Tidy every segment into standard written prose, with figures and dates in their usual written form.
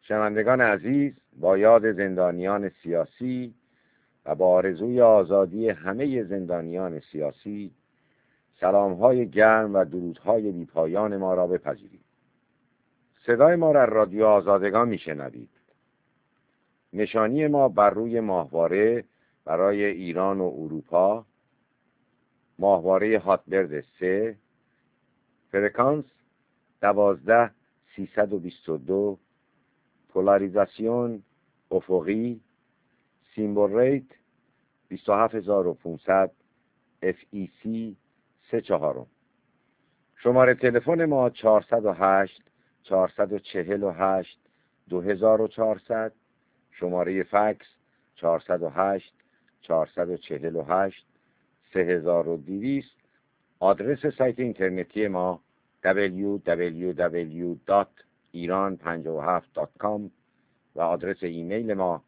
شنوندگان عزیز، با یاد زندانیان سیاسی و با آرزوی آزادی همه زندانیان سیاسی، سلام‌های گرم و درودهای بی‌پایان ما را بپذیرید. صدای ما را رادیو آزادگان میشنوید. نشانی ما بر روی ماهواره برای ایران و اروپا، ماهواره هاتبرد 3، فرکانس 12322، پولاریزاسیون افقی، سیمبل ریت 27500، FEC 34. شماره تلفن ما 408 448 2400، شماره فکس 408 448 3200. آدرس سایت اینترنتی ما www.iran57.com و آدرس ایمیل ما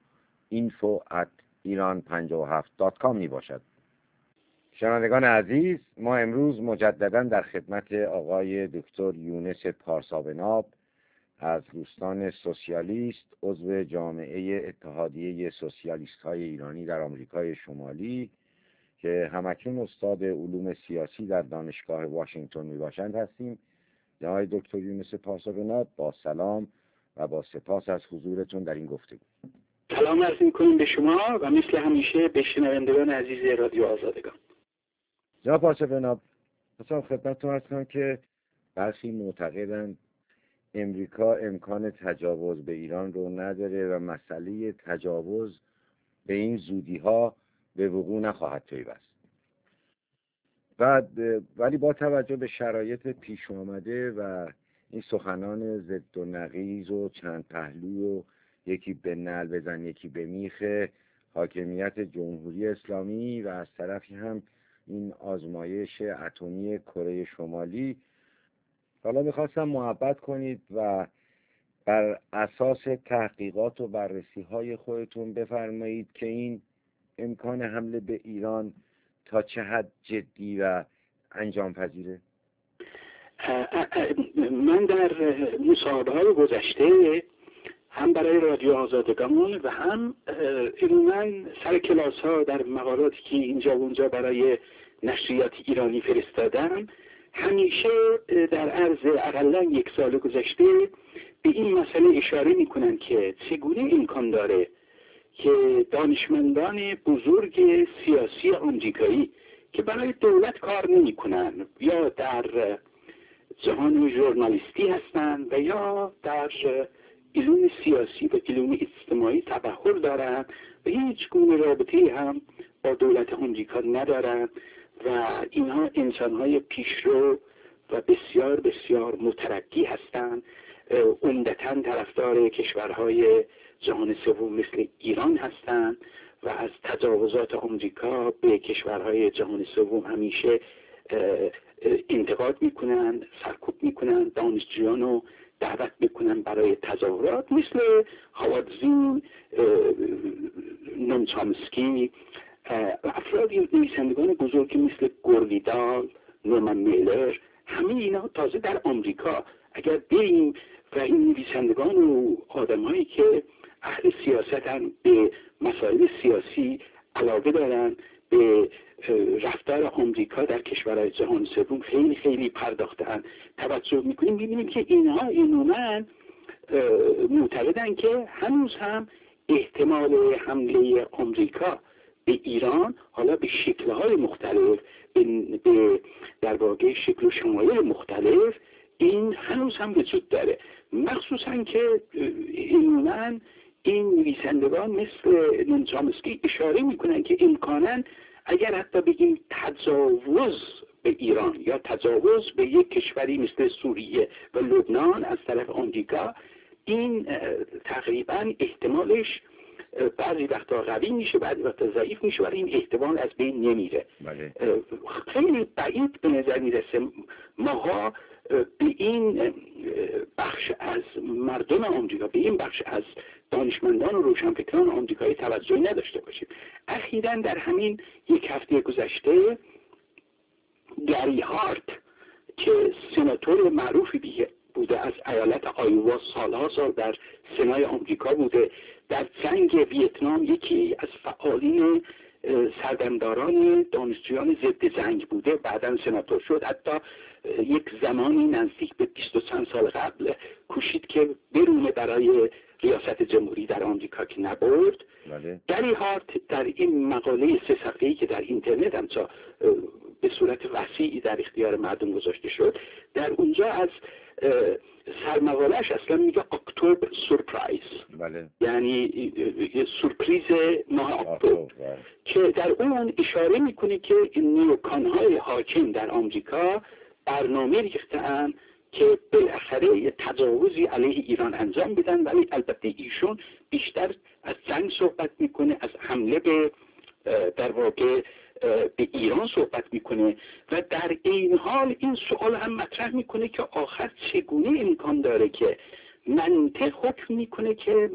info@iran57.com می باشد. شنوندگان عزیز، ما امروز مجددا در خدمت آقای دکتر یونس پارسابناب از دوستان سوسیالیست، عضو جامعه اتحادیه سوسیالیست های ایرانی در آمریکای شمالی که همکنون استاد علوم سیاسی در دانشگاه واشنگتن می باشند هستیم. جناب دکتر یونس پارسابناب، با سلام و با سپاس از حضورتون در این گفتگو. سلام عرض می‌کنیم به شما و مثل همیشه به شنوندگان عزیز رادیو آزادگان. جناب پارسابناب، مثلا خدمتتون عرض کنم که برخی معتقدند امریکا امکان تجاوز به ایران رو نداره و مسئله تجاوز به این زودی‌ها به وقوع نخواهد پیوست. ولی با توجه به شرایط پیش آمده و این سخنان ضد و نقیض و چند پهلو و یکی به نعل بزن یکی به میخ حاکمیت جمهوری اسلامی و از طرفی هم این آزمایش اتمی کره شمالی، حالا میخواستم محبت کنید و بر اساس تحقیقات و بررسی های خودتون بفرمایید که این امکان حمله به ایران تا چه حد جدی و انجام پذیره؟ من در مصاحبه‌های گذشته هم برای رادیو آزادگان و هم من سر کلاس ها در مقالاتی که اینجا و اونجا برای نشریات ایرانی فرستادم، همیشه در عرض اقلا 1 سال گذشته به این مسئله اشاره میکنن که چگونه امکان داره که دانشمندان بزرگ سیاسی آمریکایی که برای دولت کار نمیکنن یا در جهان ژورنالیستی هستن و یا در علوم سیاسی و علوم اجتماعی تبحر دارن و هیچ گونه رابطه هم با دولت آمریکا ندارن و اینها انسانهای پیشرو و بسیار بسیار مترقی هستند، عمدتاً طرفدار کشورهای جهان سوم مثل ایران هستند و از تجاوزات آمریکا به کشورهای جهان سوم همیشه انتقاد میکنن، سرکوب میکنن، دانشجویان رو دعوت میکنن برای تظاهرات مثل هاوارد زین، نوم چامسکی، افرادی نویسندگان بزرگی مثل گورویدال، نورمن میلر. همه اینا تازه در آمریکا اگر بریم و این نویسندگان و آدمایی که اهل سیاستن، به مسائل سیاسی علاقه دارن، به رفتار آمریکا در کشورهای جهان سوم خیلی خیلی پرداختن، توجه میکنیم، میبینیم که اینها عموماً معتقدن که هنوز هم احتمال حمله آمریکا به ایران، حالا به شکل‌های مختلف، به در واقع شکل و شمایل مختلف، این هنوز هم وجود داره. مخصوصاً که عموماً این نویسندگان مثل نوم چامسکی اشاره میکنن که امکاناً اگر حتی بگیم تجاوز به ایران یا تجاوز به یک کشوری مثل سوریه و لبنان از طرف آمریکا، این تقریباً احتمالش بعضی وقتا قوی میشه، بعضی وقتا ضعیف میشه، ولی این احتمال از بین نمیره. خیلی بعید به نظر میرسه ماها به این بخش از مردم آمریکا، به این بخش از دانشمندان و روشنفکران آمریکایی توجهی نداشته باشیم. اخیراً در همین 1 هفته گذشته گری هارت که سناتور معروفی بوده، از ایالت آیوا سالها سال در سنای آمریکا بوده، در جنگ ویتنام یکی از فعالین سردمداران دانشجویان ضد جنگ بوده، بعداً سناتور شد. حتی یک زمانی نزدیک به 20 و چند سال قبل کوشید که برونه برای ریاست جمهوری در آمریکا که نبرد. گری هارت در این مقاله 3 صفحه‌ای که در اینترنت هم به صورت وسیعی در اختیار مردم گذاشته شد، در اونجا از سرمقاله‌اش اصلا میگه اکتبر سورپرایز، یعنی سورپریز ماه اکتبر، که در اون اشاره میکنه که نیوکان‌های حاکم در آمریکا برنامه ریختن که بالاخره یه تجاوزی علیه ایران انجام بدن، ولی البته ایشون بیشتر از جنگ صحبت میکنه، از حمله به در واقع به ایران صحبت میکنه و در این حال این سوال هم مطرح میکنه که آخر چگونه امکان داره که منطق حکم میکنه، که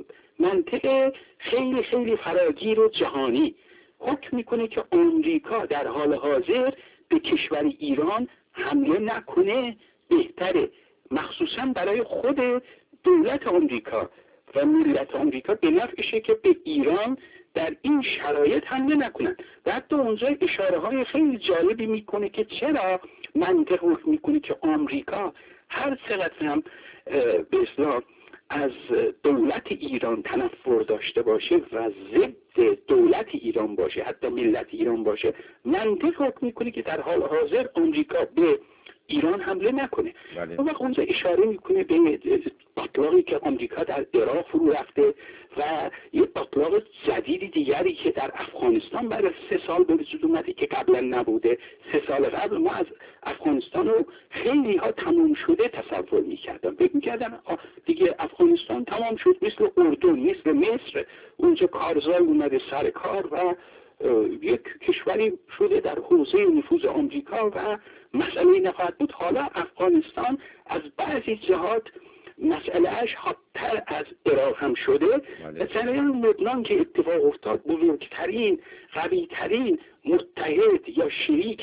منطق خیلی خیلی فراگیر و جهانی حکم میکنه که آمریکا در حال حاضر به کشور ایران حمله نکنه بهتره، مخصوصا برای خود دولت آمریکا و ملت آمریکا به نفعشه که به ایران در این شرایط حمله نکنن. و حتی اونجا اشاره های خیلی جالبی میکنه که چرا منطق حکم میکنه که آمریکا هر چقدر هم به اصطلاح از دولت ایران تنفر داشته باشه و ضد دولت ایران باشه، حتی ملت ایران باشه، منطق حکم میکنه که در حال حاضر آمریکا به ایران حمله نکنه. اون وقت اونجا اشاره میکنه به باطلاقی که آمریکا در عراق فرو رفته و یه باطلاق جدید دیگری که در افغانستان برای 3 سال به وجود اومده که قبلا نبوده. 3 سال قبل ما از افغانستان رو خیلی ها تمام شده تصور میکردم، فکر میکردم دیگه افغانستان تمام شد، مثل اردن، مثل مصر، اونجا کارزار اومده سر کار و یک کشوری شده در حوزه نفوذ آمریکا و مسئله نخواهد بود. حالا افغانستان از بعضی جهات مسئلهش حادتر از عراق هم شده و جریان لبنان که اتفاق افتاد، بزرگترین قویترین متحد یا شریک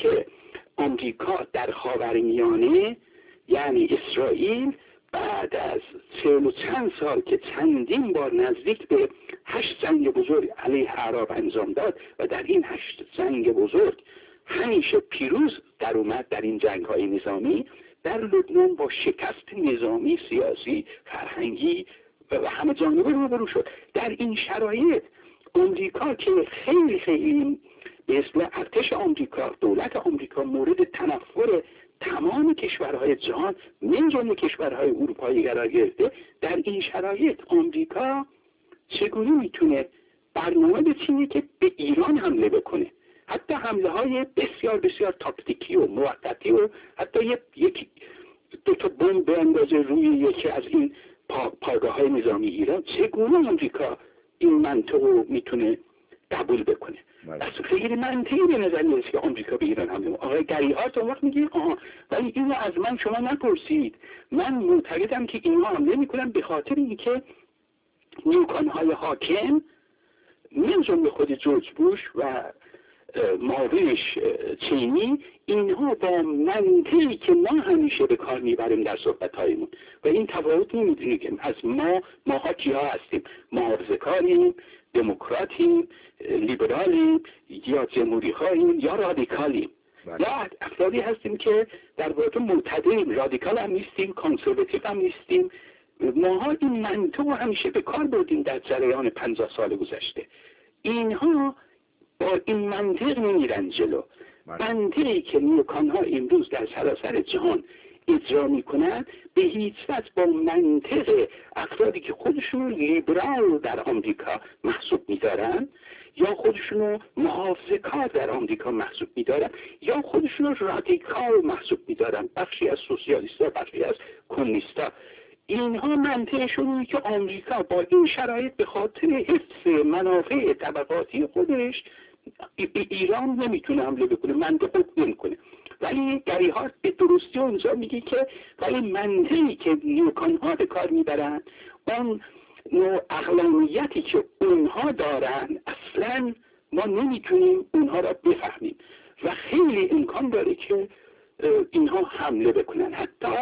آمریکا در خاورمیانه یعنی اسرائیل، بعد از 40 و چند سال که چندین بار نزدیک به 8 جنگ بزرگ علیه اعراب انجام داد و در این 8 جنگ بزرگ همیشه پیروز در اومد در این جنگ های نظامی، در لبنان با شکست نظامی، سیاسی، فرهنگی و همه جانبه روبرو شد. در این شرایط آمریکا که خیلی خیلی به اصطلاح ارتش آمریکا، دولت آمریکا مورد تنفر تمام کشورهای جهان من جمله کشورهای اروپایی قرار گرفته، در این شرایط آمریکا چگونه میتونه برنامه بچینه که به ایران حمله بکنه؟ حتی حمله های بسیار بسیار تاکتیکی و موقتی و حتی دو تا بمب بندازه روی یکی از این پایگاه های نظامی ایران. چگونه آمریکا این منطق رو میتونه قبول بکنه؟ از خیلی منطقی به نظر میرسه که آمریکا به ایران حمله. آقای گری هارت اون وقت میگه ولی اینو از من شما نپرسید، من معتقدم که اینها حمله میکنن به خاطر اینکه نیوکان‌های حاکم من جمله خود جورج بوش و معاونش چینی، اینها با منطقی که ما همیشه به کار میبریم در صحبت‌هایمون و این تفاوت نمیدونی که از ماها کیا هستیم، محافظه‌کاریم، دموکراتیم، لیبرالیم یا جمهوری‌خواهیم یا رادیکالیم یا افرادی هستیم که در واقع معتدلیم، رادیکال هم نیستیم، کانسرواتیو هم نیستیم. ماها این منطق رو همیشه به کار بردیم در جریان 50 سال گذشته. اینها با این منطق میرن جلو. منطقی که نیوکان‌ها امروز در سراسر جهان اجرا میکنن به هیچ وجه با منطق افرادی که خودشون لیبرال در آمریکا محسوب میدارن یا خودشونو محافظه کار در آمریکا محسوب میدارن یا خودشونو رادیکال محسوب میدارن، بخشی از سوسیالیست‌ها، بخشی از کمونیست‌ها، اینها منطقشون اینه که آمریکا با این شرایط به خاطر حفظ منافع طبقاتی خودش به ایران نمیتونه حمله بکنه، منطق نمیکنه. ولی گری هارت به درستی اونجا میگه که ولی منطقی که نیوکان‌ها به کار میبرن، اون نوع عقلانیتی که اونها دارن، اصلا ما نمیتونیم اونها را بفهمیم و خیلی امکان داره که اینها حمله بکنن. حتی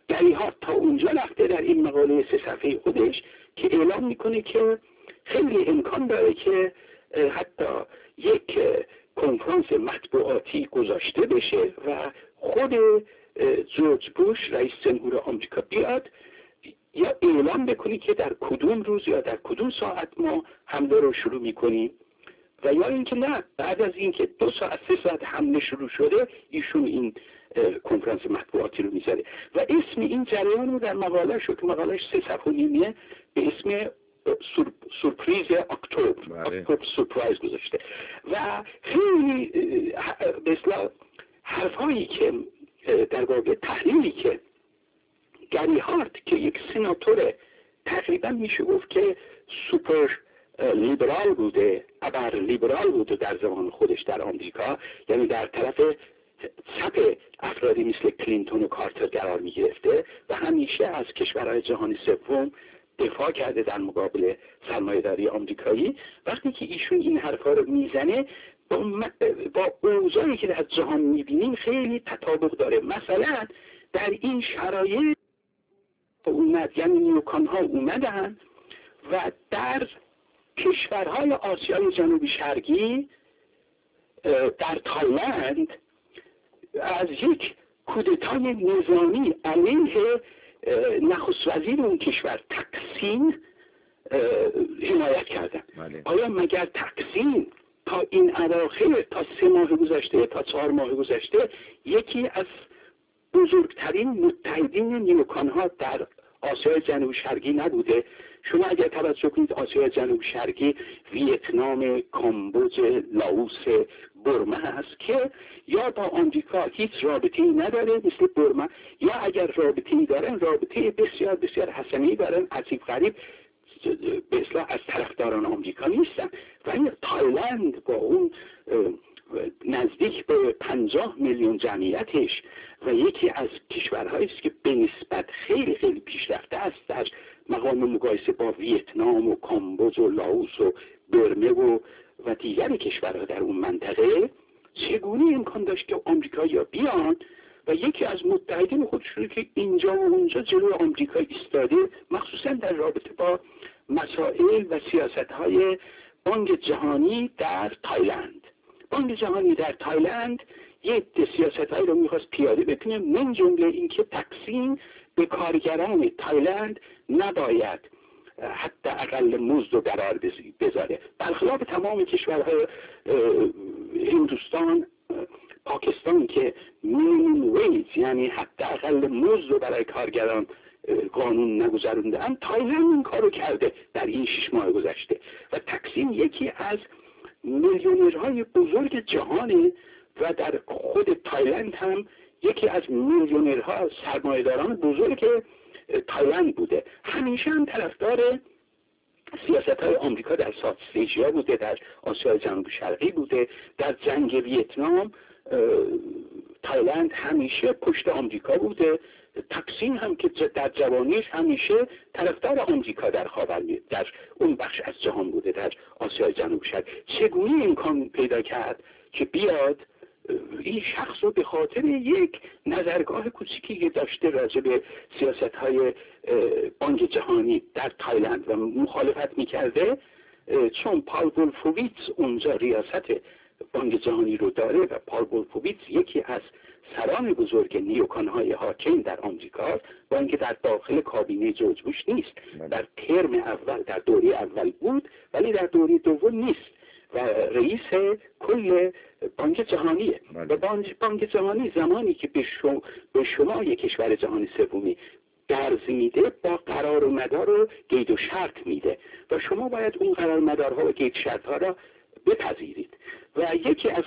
گری هارت تا اونجا رفته در این مقاله 3 صفحه خودش که اعلام میکنه که خیلی امکان داره که حتی یک کنفرانس مطبوعاتی گذاشته بشه و خود جورج بوش رئیس جمهور آمریکا بیاد یا اعلام بکنی که در کدوم روز یا در کدوم ساعت ما حمله رو شروع میکنیم و یا اینکه نه بعد از اینکه 2 ساعت 3 ساعت حمله شروع شده ایشون این کنفرانس مطبوعاتی رو میذاره و اسم این جریان رو در مقاله شد که مقالهش 3 صفحه و نیمه به اسم سورپریز اکتبر سورپرایز گذاشته و خیلی به اصطلاح حرفایی که در واقع تحلیلی که گری هارت که یک سناتور تقریبا میشه گفت که سوپر لیبرال بوده، ابر لیبرال بوده در زمان خودش در آمریکا، یعنی در طرف چپ افرادی مثل کلینتون و کارتر قرار می گرفته و همیشه از کشورهای جهان سوم دفاع کرده در مقابل سرمایه‌داری آمریکایی. وقتی که ایشون این حرفا رو میزنه با اوضاعی که در جهان میبینیم خیلی تطابق داره. مثلا در این شرایط یعنی نیوکان ها اومدن و در کشورهای آسیای جنوبی شرقی در تایلند از یک کودتای نظامی علیه نخست وزیر اون کشور تکسین حمایت کردن. آیا مگر تکسین تا این اواخر تا 3 ماه گذشته تا 4 ماه گذشته یکی از بزرگترین متحدین نیوکان ها در آسیای جنوب شرقی نبوده؟ شما اگر توجه کنید آسیای جنوب شرقی ویتنام، کامبوج، لاوس، برما هست که یا با آمریکا هیچ رابطه‌ای نداره مثل برما، یا اگر رابطه‌ای دارن رابطه بسیار بسیار حسنی دارن، عجیب غریب به اصطلاح از طرفداران آمریکا نیستن. ولی تایلند با اون نزدیک به 50 میلیون جمعیتش و یکی از کشورهایی است که به نسبت خیلی خیلی پیشرفته است در مقام مقایسه با ویتنام و کامبوج و لاوس و برمه و دیگر کشورها در اون منطقه، چگونه امکان داشت که آمریکایی‌ها بیان و یکی از متحدین خودشون که اینجا و اونجا جلوی آمریکا ایستاده، مخصوصا در رابطه با مسائل و سیاست‌های بانک جهانی در تایلند. بانک جهانی در تایلند یک سیاست‌هایی رو می‌خواست پیاده بکنه، من جمله اینکه تقسیم به کارگران تایلند نباید حتی اقل مزد رو قرار بذاره، برخلاف تمام کشورهای هندوستان، پاکستان که مینیمم ویج یعنی حتی اقل مزد رو برای کارگران قانون نگذروندن، تایلند این کارو کرده در این 6 ماه گذشته و تقسیم یکی از میلیونرهای بزرگ جهانه و در خود تایلند هم یکی از میلیونرها سرمایه‌داران بزرگ تایلند بوده. همیشه هم طرفدار سیاست‌های آمریکا در ساوت ایشیا بوده، در آسیای جنوب شرقی بوده. در جنگ ویتنام تایلند همیشه پشت آمریکا بوده. تقسیم هم که در جوانیش همیشه طرفدار آمریکا در در اون بخش از جهان بوده، در آسیای جنوب شرقی. چگونه امکان پیدا کرد که بیاد این شخص رو به خاطر یک نظرگاه کوچیکی که داشته راجع به سیاست‌های بانک جهانی در تایلند و مخالفت می‌کرده، چون پال وولفوویتز اونجا ریاست بانک جهانی رو داره و پال وولفوویتز یکی از سران بزرگ نیوکان‌های حاکم در آمریکا، با اینکه در داخل کابینه جورج بوش نیست، در ترم اول در دوره اول بود ولی در دوره دوم نیست و رئیس کل بانک جهانیه. و بانک جهانی زمانی که به شما یک کشور جهانی سومی درز میده با قرار و مدار و قید و شرط میده و شما باید اون قرار مدارها و قید شرط ها را بپذیرید و یکی از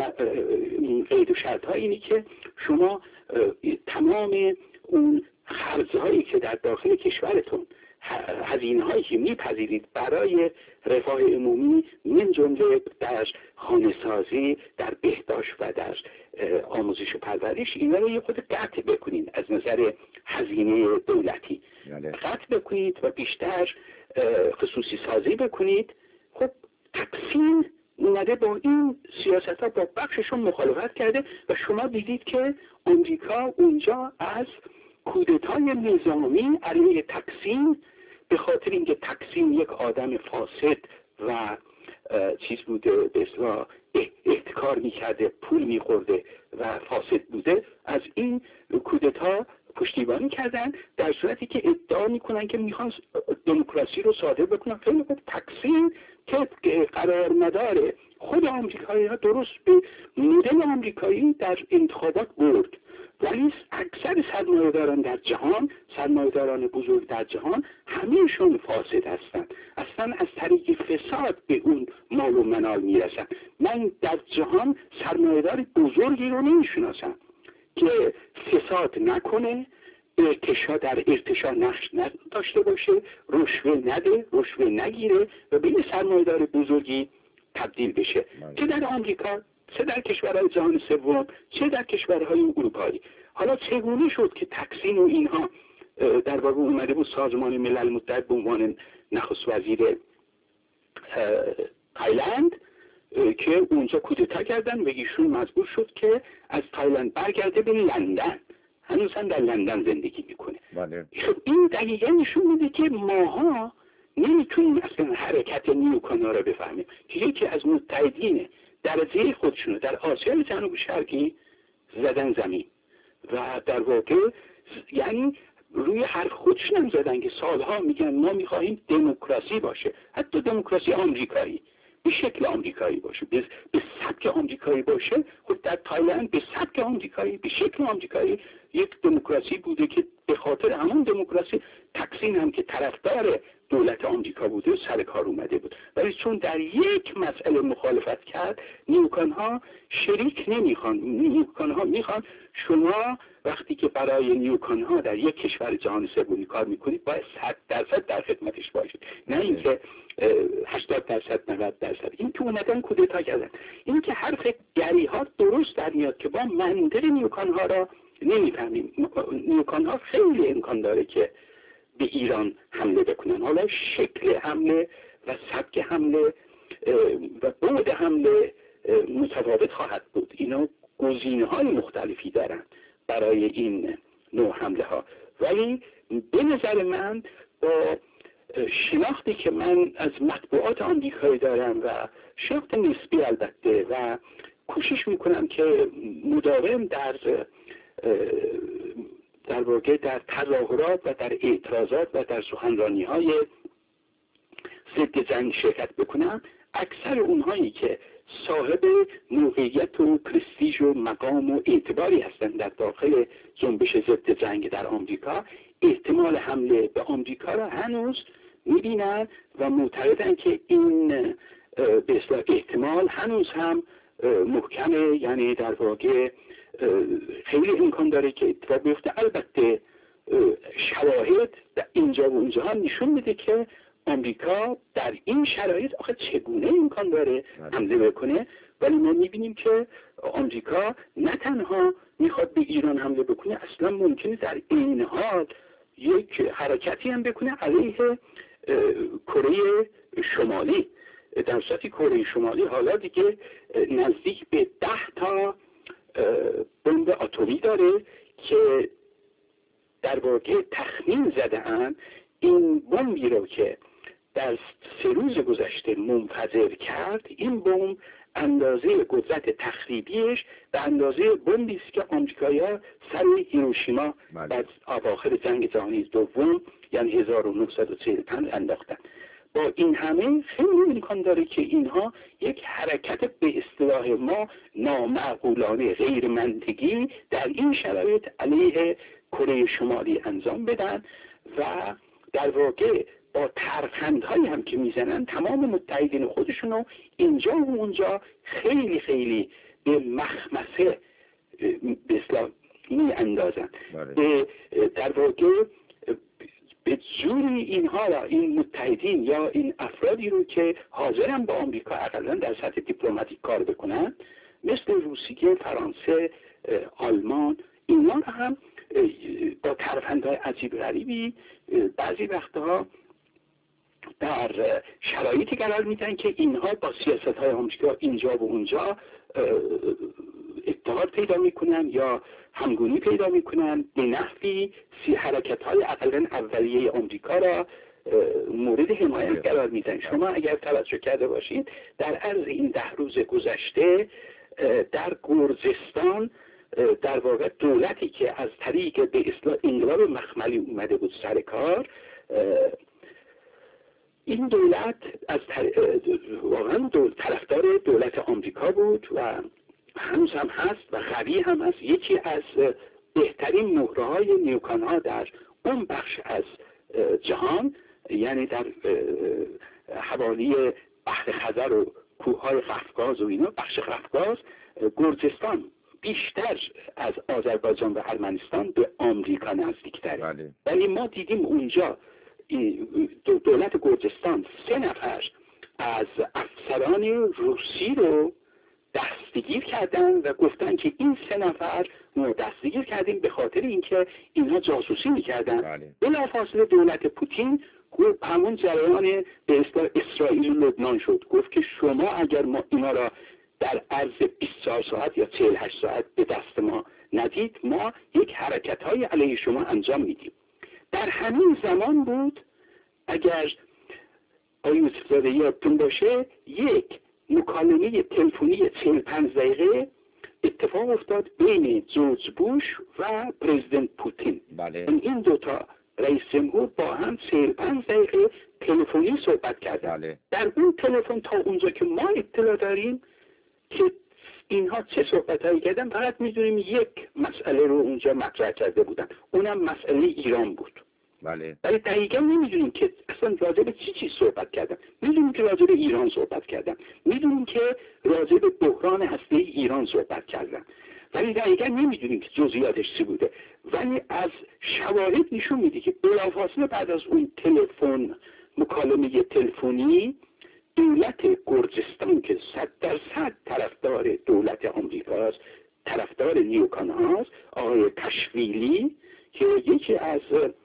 قید و شرط ها اینی که شما تمام اون خرجهایی که در داخل کشورتون هزینه هایی که میپذیرید برای رفاه عمومی من جمله در خانه سازی، در بهداشت و در آموزش و پرورش، اینا رو یه خود قطع بکنید از نظر هزینه دولتی قطع بکنید و بیشتر خصوصی سازی بکنید. خب تقسیم اومده با این سیاست ها با بخششون مخالفت کرده و شما دیدید که آمریکا اونجا از کودتای نظامی علیه تقسیم، به خاطر اینکه تقسیم یک آدم فاسد و چیز بوده، به اصطلاح احتکار میکرده، پول میخورده و فاسد بوده، از این کودتا پشتیبانی کردن، در صورتی که ادعا میکنن که میخوان دموکراسی رو صادر بکنن. خیلی خوب، تقسیم که قرار نداره، خود آمریکایی ها درست به مدل آمریکایی در انتخابات برد، ولی اکثر سرمایه‌داران در جهان، سرمایه‌داران بزرگ در جهان، همه‌شون فاسد هستند، اصلا از طریق فساد به اون مال و منال میرسن. من در جهان سرمایه‌دار بزرگی رو نمیشناسم که فساد نکنه، در ارتشا نقش نداشته باشه، رشوه نده، رشوه نگیره و به یه سرمایه‌دار بزرگی تبدیل بشه، چه در آمریکا، چه در کشورهای جهان سوم، چه در کشورهای اروپایی. حالا چگونه شد که تقسیم و اینها در واقع اومده بود سازمان ملل متحد به عنوان نخست وزیر تایلند که اونجا کودتا کردن و ایشون مجبور شد که از تایلند برگرده به لندن، هنوز هم در لندن زندگی میکنه. خب این دقیقا نشون میده که ماها نمیتونیم اصلا حرکت نیوکان‌ها رو بفهمیم که یکی از متحدین درجه خودشونو در آسیای جنوب شرقی زدن زمین و در واقع یعنی روی حرف خودشون هم زدن که سالها میگن ما میخواهیم دموکراسی باشه، حتی دموکراسی آمریکایی، به شکل آمریکایی باشه، به سبک آمریکایی باشه. خود در تایلند به سبک آمریکایی، به شکل آمریکایی یک دموکراسی بوده که به خاطر همون دموکراسی تقسیم هم که طرفدار دولت آمریکا بوده سر کار اومده بود، ولی چون در یک مسئله مخالفت کرد، نیوکان‌ها شریک نمیخوان. نیوکان‌ها میخوان شما وقتی که برای نیوکان‌ها در یک کشور جهان سومی کار میکنید باید 100% در خدمتش باشید، نه اینکه 80% 90%. این که اومدن کودتا کردن، این که حرف گری‌ها درست در میاد که با منطق نیوکان‌ها را نمیفهمیم. نیوکان‌ها خیلی امکان داره که به ایران حمله بکنن. حالا شکل حمله و سبک حمله و بعد حمله متفاوت خواهد بود. اینا گزینه‌های مختلفی دارن برای این نوع حمله ها، ولی به نظر من با شناختی که من از مطبوعات آمریکایی دارم و شناخت نسبی البته و کوشش میکنم که مداوم در واقع در تظاهرات و در اعتراضات و در سخنرانی های ضد جنگ شرکت بکنم، اکثر اونهایی که صاحب موقعیت و پرستیژ و مقام و اعتباری هستند در داخل جنبش ضد جنگ در آمریکا، احتمال حمله به آمریکا را هنوز میبینن و معتقدن که این به اصطلاح احتمال هنوز هم محکمه، یعنی در واقع خیلی امکان داره که اتفاق بیفته. البته شواهد در اینجا و اونجا هم نشون میده که آمریکا در این شرایط آخه چگونه امکان داره حمله بکنه، ولی ما میبینیم که آمریکا نه تنها میخواد به ایران حمله بکنه، اصلا ممکنه در این حال یک حرکتی هم بکنه علیه کره شمالی. در صورتی کره شمالی حالا دیگه نزدیک به 10 تا بمب اتمی داره که در واقع تخمین زده‌اند این بمبی رو که در 3 روز گذشته منفجر کرد، این بمب اندازه قدرت تخریبیش به اندازه بمبی است که آمریکایی‌ها سر هیروشیما در اواخر جنگ جهانی دوم یعنی 1945 انداختن. با این همه خیلی امکان داره که اینها یک حرکت به اصطلاح ما نامعقولانه غیر منطقی در این شرایط علیه کره شمالی انجام بدن و در واقع با ترفندهایی هم که میزنن تمام متحدین خودشونو اینجا و اونجا خیلی خیلی به مخمسه به اصطلاح می اندازن. در واقع به جوری اینها را، این متحدین یا این افرادی رو که حاضرن با آمریکا اقلا در سطح دیپلماتیک کار بکنن، مثل روسیه، فرانسه، آلمان، اینا را هم با ترفندهای عجیب غریبی بعضی وقتها در شرایطی قرار میدن که اینها با سیاست‌های آمریکا اینجا و اونجا اتحاد پیدا میکنن یا همگونی پیدا میکنن، به نحوی حرکت‌های اقلاً اولیه آمریکا را مورد حمایت قرار میدن. شما اگر توجه کرده باشید در عرض این 10 روز گذشته در گرجستان در واقع دولتی که از طریق به اصطلاح انقلاب مخملی اومده بود سر کار، این دولت از واقعا طرفدار دولت آمریکا بود و هنوز هم هست و قوی هم است. یکی از بهترین مهره‌های نیوکان‌ها در اون بخش از جهان، یعنی در حوالی بحر خزر و کوههای قفقاز و اینا، بخش قفقاز، گرجستان بیشتر از آذربایجان و ارمنستان به آمریکا نزدیک‌تره. ولی ما دیدیم اونجا دولت گرجستان 3 نفر از افسران روسی رو دستگیر کردن و گفتن که این 3 نفر ما دستگیر کردیم به خاطر اینکه اینها جاسوسی میکردن. بلافاصله دولت پوتین گفت همون جریان به اصطلاح اسرائیل و لبنان شد، گفت که شما اگر ما اینا را در عرض 24 ساعت یا 48 ساعت به دست ما ندید، ما یک حرکت‌های علیه شما انجام میدیم. در همین زمان بود، اگر آقای یوسف زاده یادتون باشه، یک مکالمه تلفنی 45 دقیقه اتفاق افتاد بین جورج بوش و پرزیدنت پوتین. این دوتا رئیس جمهور با هم 45 دقیقه تلفنی صحبت کردن. در اون تلفن تا اونجا که ما اطلاع داریم که اینها چه صحبت‌هایی کردن، فقط می‌دونیم یک مسئله رو اونجا مطرح کرده بودن، اونم مسئله ایران بود. ولی دقیقا نمیدونیم که اصلا راجع به چی صحبت کردن. میدونیم که راجع به ایران صحبت کردن، میدونیم که راجع به بحران هسته‌ای ایران صحبت کردن، ولی دقیقا نمیدونیم که جزئیاتش چی بوده. ولی از شواهد نشون میده که بلافاصله بعد از اون مکالمه تلفنی، دولت گرجستان که 100% طرفدار دولت آمریکاست، طرفدار نیوکان هاست، آقای کشویلی که یکی از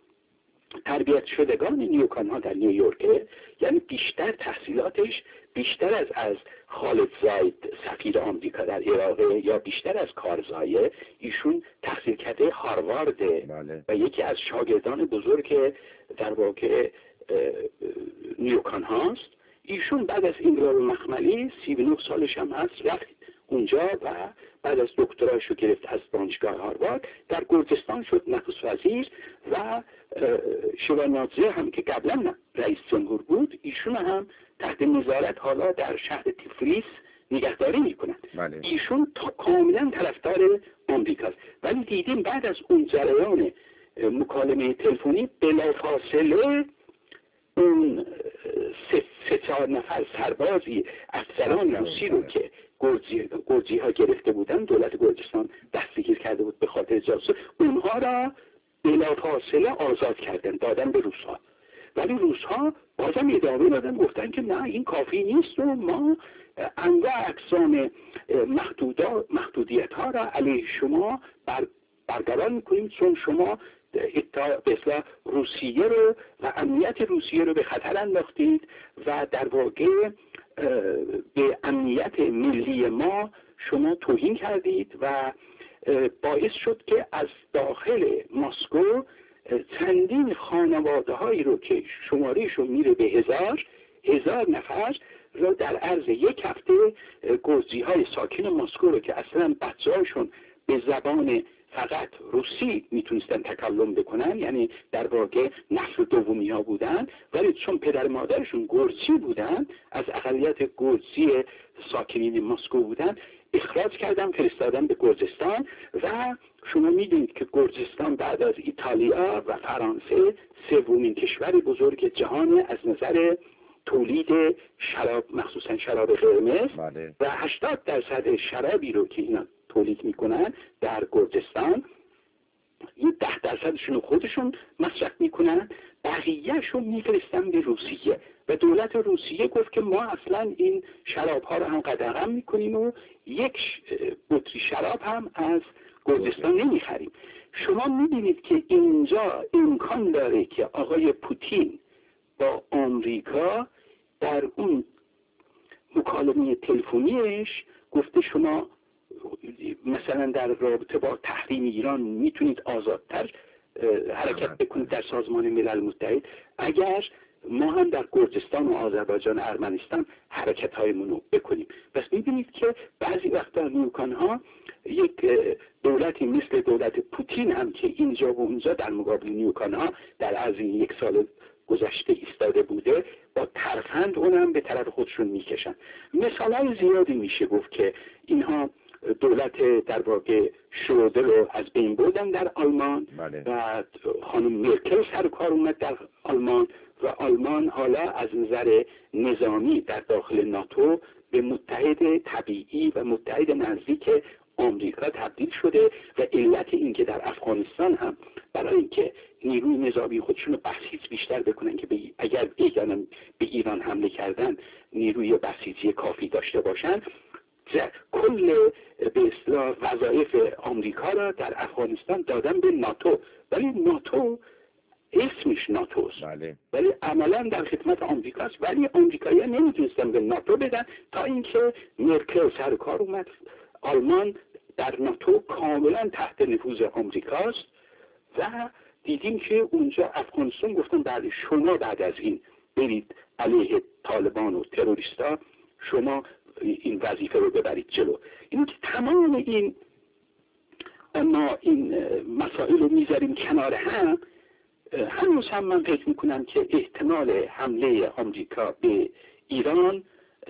تربیت شدگان نیوکان ها در نیویورک، یعنی بیشتر تحصیلاتش بیشتر از خالد زاید سفیر آمریکا در عراق یا بیشتر از کارزایه، ایشون تحصیل کرده هاروارد و یکی از شاگردان بزرگ در واقع نیوکان هاست. ایشون بعد از انقلاب مخملی 39 سالش هم هست، رفت اونجا و بعد از دکتراشو گرفت از دانشگاه هاروارد، در گرجستان شد نخست وزیر و شوانادزه هم که قبلا رئیس جمهور بود، ایشون هم تحت نظارت حالا در شهر تیفلیس نگهداری میکنن. ایشون کاملا طرفدار آمریکاست. ولی دیدیم بعد از اون جریان مکالمه تلفنی بلافاصله اون 3-4 نفر سربازی افسران روسی رو که گرجی ها گرفته بودن، دولت گرجستان دستگیر کرده بود به خاطر جاسوسی، اونها را بلافاصله آزاد کردن، دادن به روس ها. ولی روس ها بازم ادامه دادن، گفتن که نه این کافی نیست و ما انواع اقسام محدودیت ها را علیه شما برقرار میکنیم، چون شما مثلا روسیه رو و امنیت روسیه رو به خطر انداختید و در واقع به امنیت ملی ما شما توهین کردید و باعث شد که از داخل مسکو چندین خانواده هایی رو که شمارهشون میره به هزار نفر رو در عرض 1 هفته گرجی های ساکن مسکو رو که اصلا بچه هاشون به زبان فقط روسی میتونستن تکلم بکنن، یعنی در واقع نسل دومی ها بودن، ولی چون پدر مادرشون گرجی بودن، از اقلیت گرجی ساکنین مسکو بودن، اخراج کردن، فرستادن به گرجستان. و شما میدونید که گرجستان بعد از ایتالیا و فرانسه 3مین کشور بزرگ جهان از نظر تولید شراب، مخصوصا شراب قرمز، و 80% شرابی رو که اینا تولید میکنن در گرجستان، این 10%شون خودشون مصرف میکنن، بقیهشون میفرستن به روسیه و دولت روسیه گفت که ما اصلا این شراب ها رو هم قدغن میکنیم و 1 بطری شراب هم از گرجستان نمیخریم. شما میبینید که اینجا امکان داره که آقای پوتین با آمریکا در اون مکالمه تلفنیش گفته شما مثلا در رابطه با تحریم ایران میتونید آزادتر حرکت بکنید در سازمان ملل متحد، اگر ما هم در گرجستان و آذربایجان و ارمنستان حرکت هایمون رو بکنیم. پس میبینید که بعضی وقتا نیوکان ها یک دولتی مثل دولت پوتین هم که اینجا و اونجا در مقابل نیوکان ها در از این 1 سال گذشته ایستاده بوده، با ترفند اونم به طرف خودشون میکشن. مثالای زیادی میشه گفت که اینها دولت در واقع شروده رو از بین بردن در آلمان و خانم مرکل سر کار اومد در آلمان و آلمان حالا از نظر نظامی در داخل ناتو به متحد طبیعی و متحد نزدیک آمریکا تبدیل شده و علت این که در افغانستان هم برای اینکه نیروی نظامی خودشون رو بسیج بیشتر بکنن که اگر به ایران حمله کردن نیروی بسیجی کافی داشته باشن، کل به اصطلاح وظایف آمریکا را در افغانستان دادن به ناتو، ولی ناتو اسمش ناتوست ولی عملا در خدمت آمریکاست، ولی آمریکایی‌ها نمیتونستن به ناتو بدن تا اینکه مرکل سر کار اومد. آلمان در ناتو کاملا تحت نفوذ آمریکاست و دیدیم که اونجا افغانستان گفتن بله شما بعد از این برید علیه طالبان و تروریستا، شما این وظیفه رو ببرید جلو. این که تمام این ما این مسائل رو میذاریم کنار هم، هنوز هم من فکر میکنم که احتمال حمله آمریکا به ایران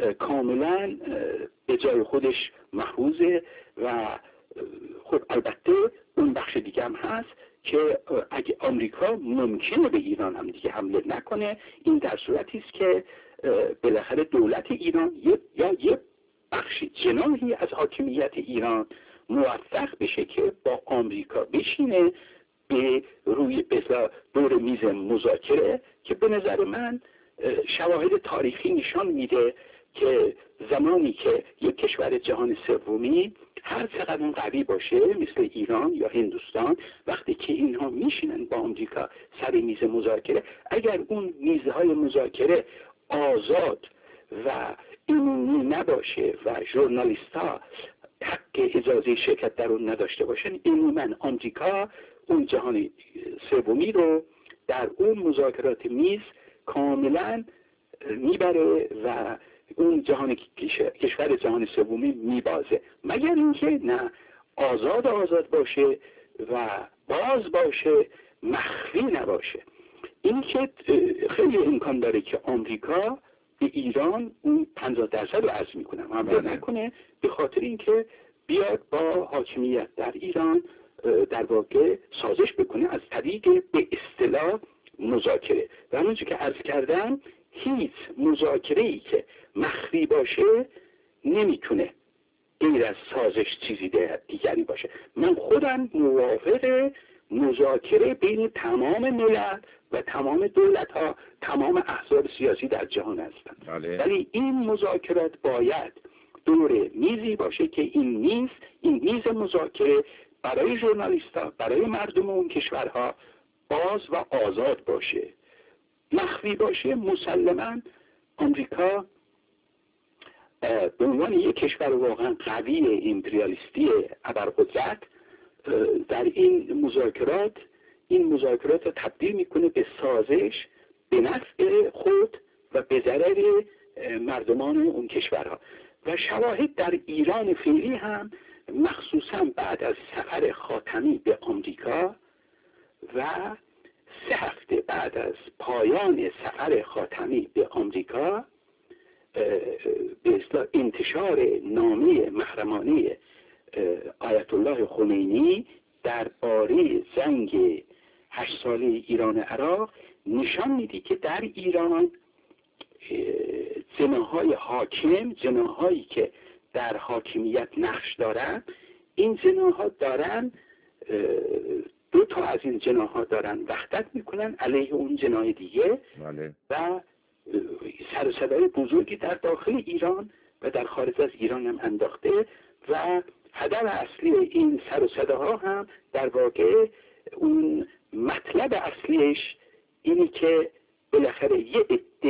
کاملا به جای خودش محفوظه و خب البته اون بخش دیگه هم هست که اگه آمریکا ممکنه به ایران هم دیگه حمله نکنه، این در صورتی است که بالاخره دولت ایران یا یه بخش جناحی از حاکمیت ایران موفق بشه که با آمریکا بشینه به روی دور میز مذاکره، که به نظر من شواهد تاریخی نشان میده که زمانی که یک کشور جهان سومی هر چقدر اون قوی باشه مثل ایران یا هندوستان، وقتی که اینها میشینن با آمریکا سر میز مذاکره، اگر اون میزهای مذاکره آزاد و عمومی نباشه و ژورنالیست ها حق اجازه شرکت در اون نداشته باشن، عموما آمریکا اون جهان سومی رو در اون مذاکرات میز کاملا میبره و اون کشور جهان سومی میبازه، مگر اینکه نه آزاد باشه و باز باشه، مخفی نباشه. این که خیلی امکان داره که آمریکا به ایران اون 50% رو عرض میکنم حمله نکنه، به خاطر اینکه بیاد با حاکمیت در ایران در واقع سازش بکنه از طریق به اصطلاح مذاکره. و همونجور که عرض کردم هیچ مذاکره‌ای که مخفی باشه نمیتونه غیر از سازش چیزی دیگری باشه. من خودم موافق مذاکره بین تمام ملل و تمام دولت‌ها، تمام احزاب سیاسی در جهان هستند، ولی این مذاکرات باید دور میزی باشه که این میز مذاکره برای ژورنالیست‌ها، برای مردم اون کشورها باز و آزاد باشه. مخفی باشه مسلماً آمریکا به عنوان یک کشور واقعا قوی امپریالیستی ابرقدرت در این مذاکرات رو تبدیل میکنه به سازش به نفع خود و به ضرر مردمان اون کشورها. و شواهد در ایران فعلی هم مخصوصا بعد از سفر خاتمی به آمریکا و 3 هفته بعد از پایان سفر خاتمی به آمریکا به اصطلاح انتشار نامه محرمانه آیت الله خمینی درباره جنگ 8 ساله ایران عراق نشان میده که در ایران جناح‌های حاکم، جناح‌هایی که در حاکمیت نقش دارن، این جناح‌ها دارن 2 تا از این جناح‌ها دارن وحدت میکنن علیه اون جناح دیگه و سر و صدای بزرگی در داخل ایران و در خارج از ایران هم انداخته و هدف اصلی این سر و صداها هم در واقع اون مطلب اصلیش اینی که بالاخره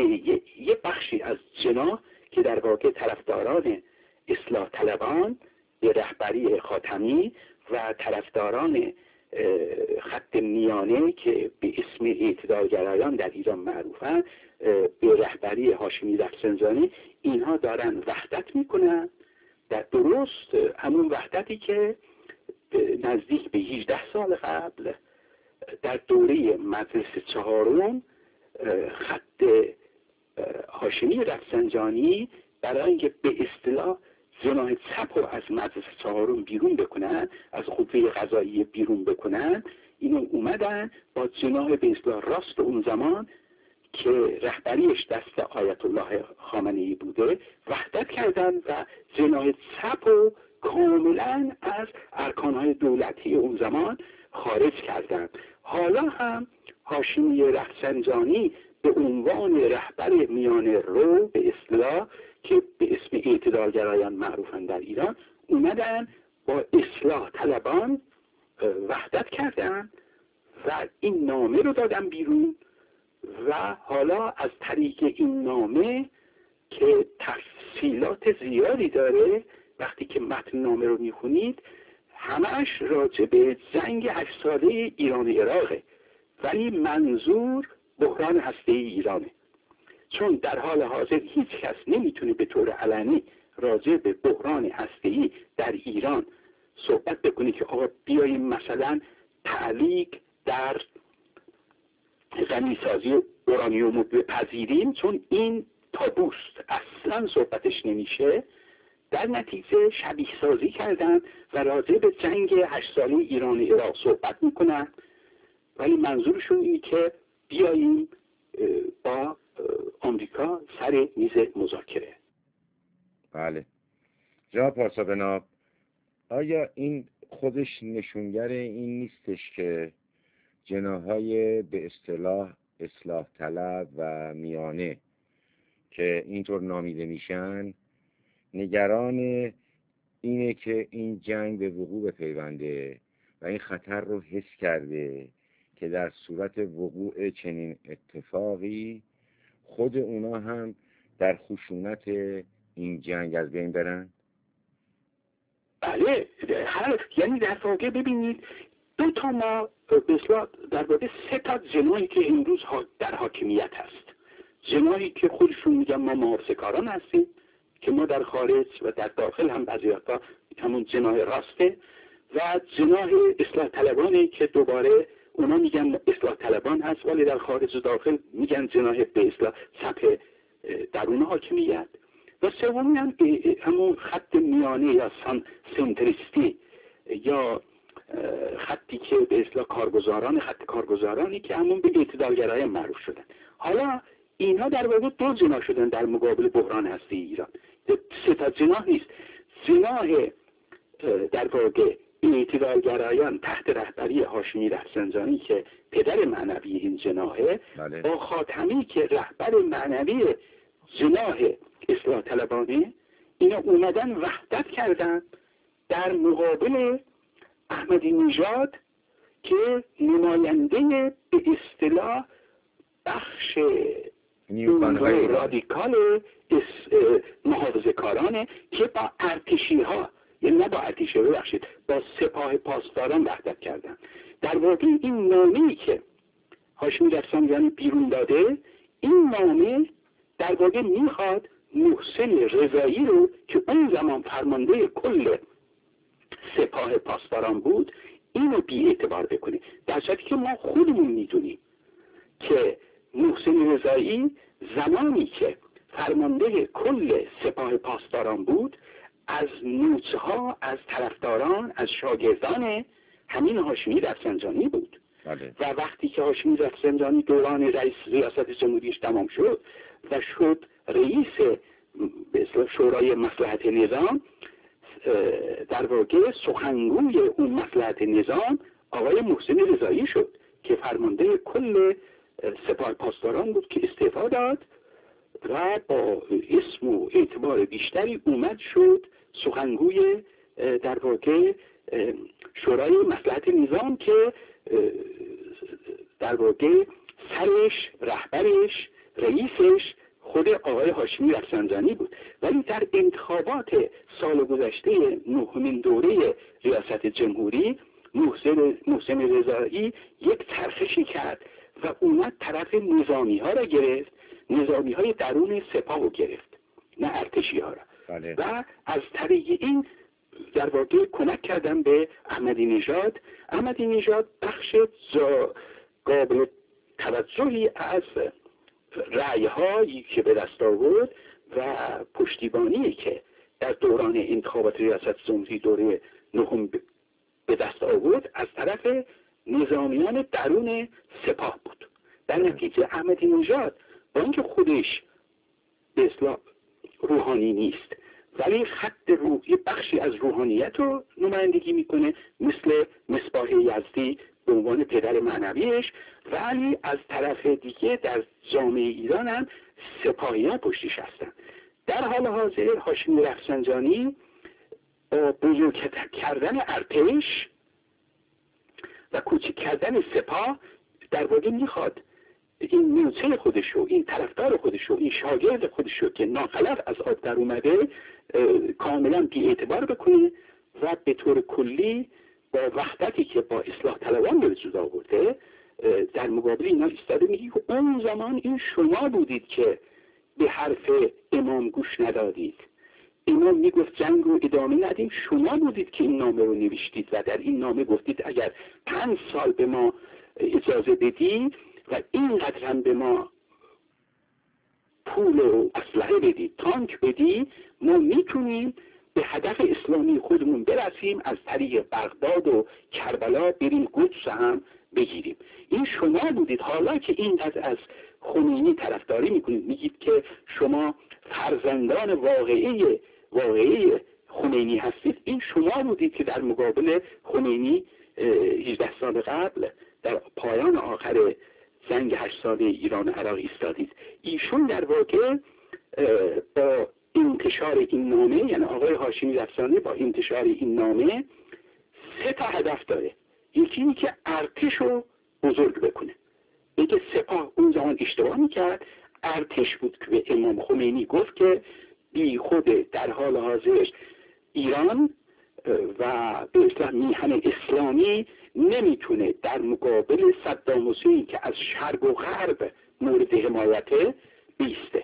یه بخشی از جناح که در واقع طرفداران اصلاح طلبان به رهبری خاتمی و طرفداران خط میانه که به اسم اعتدالگرایان در ایران معروفن، به رهبری هاشمی رفسنجانی، اینها دارن وحدت میکنن در درست همون وحدتی که نزدیک به 18 سال قبل در دوره مجلس چهارم خط هاشمی رفسنجانی برای اینکه به اصطلاح جناح چپ رو از مجلس چهارم بیرون بکنن، از قوه قضاییه بیرون بکنن، اینو اومدن با جناح به اصطلاح راست اون زمان که رهبریش دست آیت الله خامنه‌ای بوده وحدت کردن و جناح چپ رو کاملا از ارکانهای دولتی اون زمان خارج کردن. حالا هم هاشمی رفسنجانی به عنوان رهبر میانه رو به اصطلاح که به اسم اعتدالگرایان معروفن در ایران اومدن با اصلاح طلبان وحدت کردن و این نامه رو دادن بیرون و حالا از طریق این نامه که تفصیلات زیادی داره، وقتی که متن نامه رو میخونید همش راجع به جنگ 8 ساله ایران و عراقه، ولی منظور بحران هسته‌ای ایرانه، چون در حال حاضر هیچ کس نمیتونه به طور علنی راجع به بحران هسته‌ای در ایران صحبت بکنه که آقا بیاییم مثلا تعلیق در غنیسازی اورانیوم رو بپذیریم، چون این تابوست، اصلا صحبتش نمیشه. در نتیجه شبیه سازی کردن و راجع به جنگ 8 ساله ایران و عراق صحبت میکنن، ولی منظورشون اینه که بیاییم با آمریکا سر میز مذاکره. بله. جناب پارسا بناب، آیا این خودش نشونگر این نیستش که جناح‌های به اصطلاح اصلاح طلب و میانه که اینطور نامیده میشن نگران اینه که این جنگ به وقوع بپیونده و این خطر رو حس کرده که در صورت وقوع چنین اتفاقی خود اونا هم در خشونت این جنگ از بین برن؟ بله، یعنی در واقع ببینید دو تا ما در واقع 3 تا جناحی که امروز در حاکمیت هست، جناحی که خودشون میگن ما محافظه‌کاران هستیم که ما در خارج و در داخل هم بعضی وقتا همون جناح راسته، و جناح اصلاح طلبانی که دوباره اونا میگن اصلاح طلبان هست ولی در خارج و داخل میگن جناح به اصلاح چپ درون حاکمیت، و سومی هم همون خط میانه یا سنتریستی یا خطی که به اصطلاح خط کارگزارانی که همون به اعتدالگرای معروف شدن. حالا اینها در واقع 2 جناح شدن در مقابل بحران هسته‌ای ایران. 3 تا جناح نیست. جناح در واقع اعتدالگرایان تحت رهبری هاشمی رفسنجانی که پدر معنوی این جناحه، بله. با خاتمی که رهبر معنوی جناح اصلاح طلبانه، اینا اومدن وحدت کردن در مقابل احمدی نژاد که نماینده به اصطلاح بخش رادیکال محافظه‌کارانه که با ارتشی ها، یعنی نه با ارتشی، ببخشید، با سپاه پاسداران وحدت کردن. در واقع این نامه‌ای که هاشمی رفسنجانی بیرون داده، این نامه در واقع میخواد محسن رضایی رو که اون زمان فرمانده کل سپاه پاسداران بود اینو بی اعتبار بکنه، در صورتی که ما خودمون میدونیم که محسن رضایی زمانی که فرمانده کل سپاه پاسداران بود از نوچها، از طرفداران، از شاگردان همین هاشمی رفسنجانی بود. بله. و وقتی که هاشمی رفسنجانی دوران ریاست جمهوریش تمام شد و شد رئیس شورای مصلحت نظام، در واقع سخنگوی اون مصلحت نظام آقای محسن رضایی شد که فرمانده کل سپاه پاسداران بود که استعفا داد و با اسم و اعتبار بیشتری اومد شد سخنگوی در واقع شورای مصلحت نظام که در واقع سرش، رهبرش، رئیسش خود آقای هاشمی رفسنجانی بود. ولی در انتخابات سال گذشته 9مین دوره ریاست جمهوری محسن رضایی یک چرخشی کرد و اومد طرف نظامی ها را گرفت، نظامی های درون سپاه رو گرفت، نه ارتشی ها را. بله. و از طریق این در واقع کمک کردن به احمدی نژاد. احمدی نژاد بخش قابل توجهی از رأی‌هایی که به دست آورد و پشتیبانی که در دوران انتخابات ریاست جمهوری دوره 9 به دست آورد از طرف نظامیان درون سپاه بود. در نتیجه احمدی نژاد با اینکه خودش به اصطلاح روحانی نیست ولی خط روحی بخشی از روحانیت رو نمایندگی میکنه، مثل مصباح یزدی به عنوان پدر معنویش، ولی از طرف دیگه در جامعه ایران هم سپاهیان پشتش هستن. در حال حاضر هاشمی رفسنجانی با بزرگ کردن ارتش و کوچک کردن سپاه در واقع میخواد این موچه خودشو، این طرفدار خودشو، این شاگرد خودشو که ناخلف از آب در اومده کاملا بی اعتبار بکنه و به طور کلی با وحدتی که با اصلاح طلبان به وجود آورده در مقابل اینا ایستاده. میگه اون زمان این شما بودید که به حرف امام گوش ندادید، امام میگفت جنگ رو ادامه ندیم، شما بودید که این نامه رو نوشتید و در این نامه گفتید اگر 5 سال به ما اجازه بدید و اینقدر هم به ما پول و اسلحه بدید، تانک بدید، ما میتونیم به هدف اسلامی خودمون برسیم، از طریق بغداد و کربلا بریم قدس هم بگیریم. این شما بودید. حالا که اینقدر از خمینی طرفداری میکنید، میگید که شما فرزندان واقعی خمینی هستید، این شما بودید که در مقابل خمینی 18 سال قبل در پایان آخر جنگ 8 ساله ایران و عراق ایستادید. ایشون در واقع با انتشار این نامه، یعنی آقای هاشمی رفسنجانی با انتشار این نامه 3 تا هدف داره. یکی این که ارتش رو بزرگ بکنه، بگه سپاه اون زمان اشتباه میکرد، ارتش بود که به امام خمینی گفت که بی خود در حال حاضر ایران و به اصطلاح میهن اسلامی نمیتونه در مقابل صدام حسین که از شرق و غرب مورد حمایته بیسته.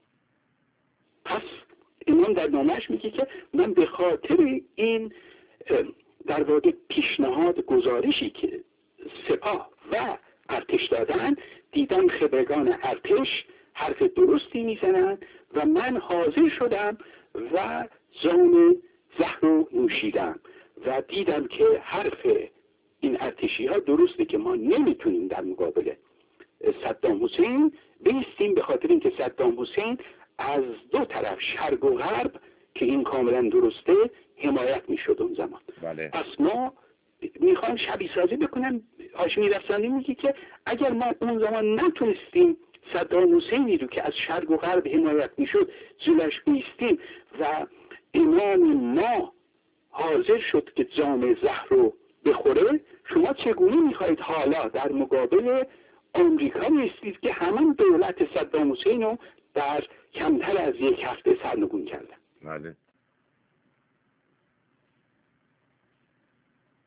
پس امام در نامش میگه که من به خاطر این در واقع پیشنهاد گزارشی که سپاه و ارتش دادن، دیدم خبرگان ارتش حرف درستی میزنن و من حاضر شدم و جام زهر رو نوشیدم و دیدم که حرف این ارتشی ها درسته که ما نمیتونیم در مقابل صدام حسین بیستیم، به خاطر اینکه صدام حسین از 2 طرف شرق و غرب که این کاملا درسته حمایت میشد اون زمان. بله. پس ما میخوام شبیه سازی بکنم. هاشمی رفسنجانی میگه که اگر ما اون زمان نتونستیم صدام حسینی رو که از شرق و غرب حمایت میشد جلوش بیستیم و امام ما حاضر شد که جام زهر رو بخوره، شما چگونه میخواهید حالا در مقابل آمریکا نیستید که همان دولت صدام حسین رو در کمتر از 1 هفته سرنگون کردن؟ بله.